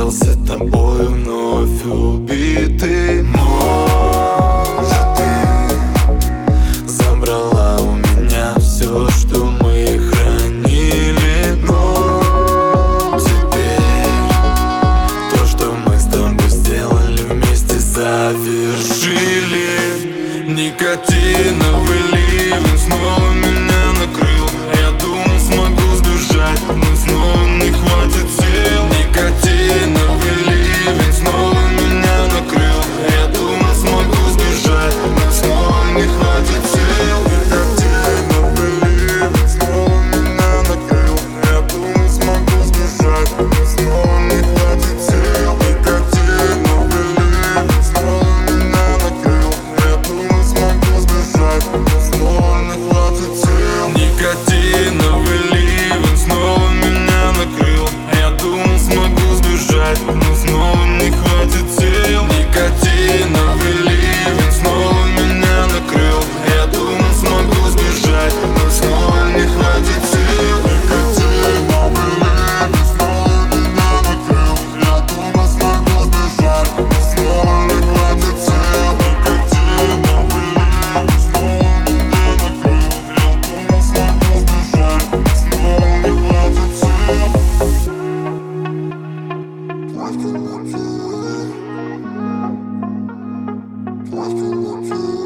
остался тобой вновь убитый. Может, ты забрала у меня все, что мы хранили, но теперь то, что мы с тобой сделали вместе, завершили. Никотиновый ливень снова меня накрыл. Я думал, смогу сбежать, но снова не хватит сил. Никотиновый ливень снова меня накрыл. Я думал, смогу сбежать, но снова не хватит сил. Никотиновый ливень снова меня накрыл. Я думал, смогу сбежать, но снова не хватит сил. Никотиновый ливень снова меня накрыл. Я думал, смогу сбежать, но снова не хватит сил. Никотиновый ливень снова меня накрыл. Я думал, смогу сбежать, но снова не хватит сил. Никотиновый ливень снова меня накрыл. Я думал, смогу сбежать, но снова не хватит сил. Никотиновый ливень снова меня накрыл. Я думал, смогу сбежать, но снова не хватит сил. Никотиновый ливень снова меня накрыл. Я думал, смогу сбежать, но снова не хватит сил. What you want to